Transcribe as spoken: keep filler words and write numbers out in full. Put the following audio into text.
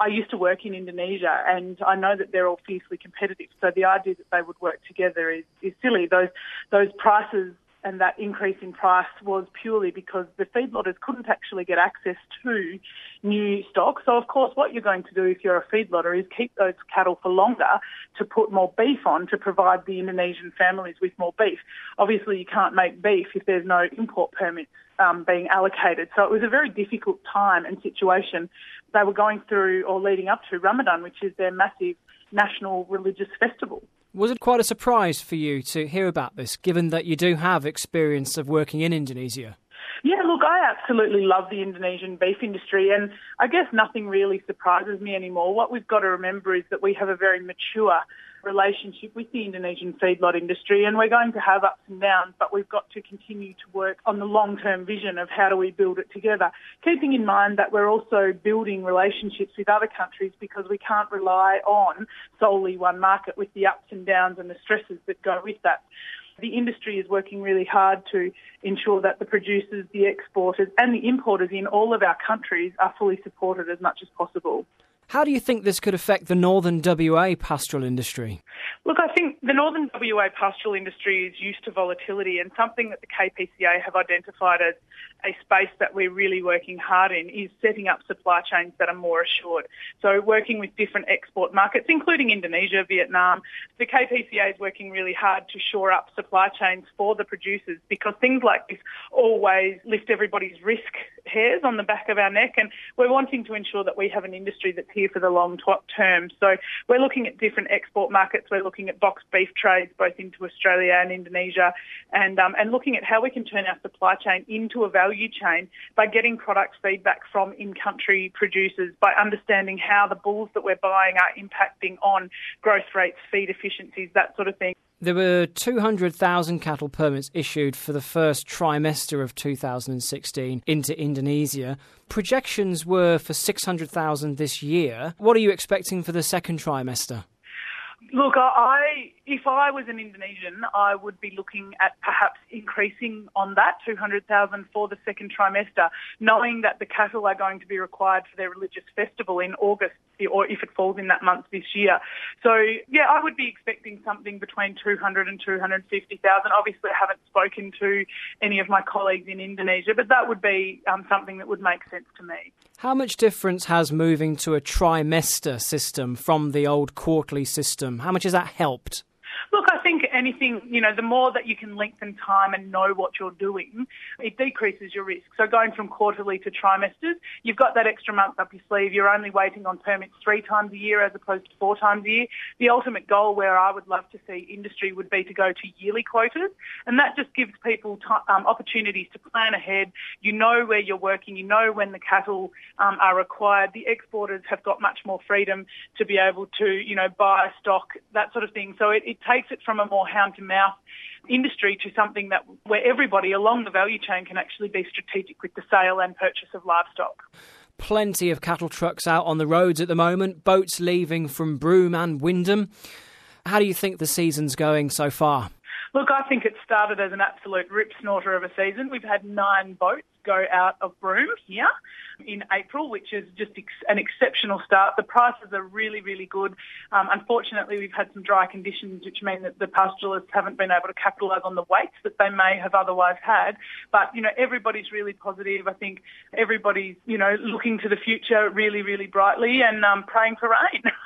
I used to work in Indonesia, and I know that they're all fiercely competitive. So the idea that they would work together is, is silly. Those those prices and that increase in price was purely because the feedlotters couldn't actually get access to new stock. So, of course, what you're going to do if you're a feedlotter is keep those cattle for longer to put more beef on to provide the Indonesian families with more beef. Obviously, you can't make beef if there's no import permits um, being allocated. So it was a very difficult time and situation they were going through or leading up to Ramadan, which is their massive national religious festival. Was it quite a surprise for you to hear about this, given that you do have experience of working in Indonesia? Yeah, look, I absolutely love the Indonesian beef industry, and I guess nothing really surprises me anymore. What we've got to remember is that we have a very mature relationship with the Indonesian feedlot industry, and we're going to have ups and downs, but we've got to continue to work on the long-term vision of how do we build it together, keeping in mind that we're also building relationships with other countries because we can't rely on solely one market with the ups and downs and the stresses that go with that. The industry is working really hard to ensure that the producers, the exporters and the importers in all of our countries are fully supported as much as possible. How do you think this could affect the northern W A pastoral industry? Look, I think the northern W A pastoral industry is used to volatility, and something that the K P C A have identified as a space that we're really working hard in is setting up supply chains that are more assured. So working with different export markets, including Indonesia, Vietnam, the K P C A is working really hard to shore up supply chains for the producers, because things like this always lift everybody's risk hairs on the back of our neck, and we're wanting to ensure that we have an industry that's here for the long term. So we're looking at different export markets. We're looking at boxed beef trades both into Australia and Indonesia, and um, and looking at how we can turn our supply chain into a value chain by getting product feedback from in-country producers, by understanding how the bulls that we're buying are impacting on growth rates, feed efficiencies, that sort of thing. There were two hundred thousand cattle permits issued for the first trimester of two thousand sixteen into Indonesia. Projections were for six hundred thousand this year. What are you expecting for the second trimester? Look, I, if I was an Indonesian, I would be looking at perhaps increasing on that two hundred thousand for the second trimester, knowing that the cattle are going to be required for their religious festival in August, or if it falls in that month this year. So, yeah, I would be expecting something between two hundred and two hundred fifty thousand. Obviously, I haven't spoken to any of my colleagues in Indonesia, but that would be um, something that would make sense to me. How much difference has moving to a trimester system from the old quarterly system? How much has that helped? Look, I think anything, you know, the more that you can lengthen time and know what you're doing, it decreases your risk. So going from quarterly to trimesters, you've got that extra month up your sleeve. You're only waiting on permits three times a year as opposed to four times a year. The ultimate goal where I would love to see industry would be to go to yearly quotas, and that just gives people t- um, opportunities to plan ahead. You know where you're working. You know when the cattle um, are required. The exporters have got much more freedom to be able to, you know, buy stock, that sort of thing. So it, it takes it from a more hand-to-mouth industry to something that where everybody along the value chain can actually be strategic with the sale and purchase of livestock. Plenty of cattle trucks out on the roads at the moment, boats leaving from Broome and Wyndham. How do you think the season's going so far? Look, I think it started as an absolute rip snorter of a season. We've had nine boats go out of Broome here in April, which is just ex- an exceptional start. The prices are really, really good. Um, unfortunately, we've had some dry conditions, which mean that the pastoralists haven't been able to capitalise on the weights that they may have otherwise had. But, you know, everybody's really positive. I think everybody's, you know, looking to the future really, really brightly and um, praying for rain.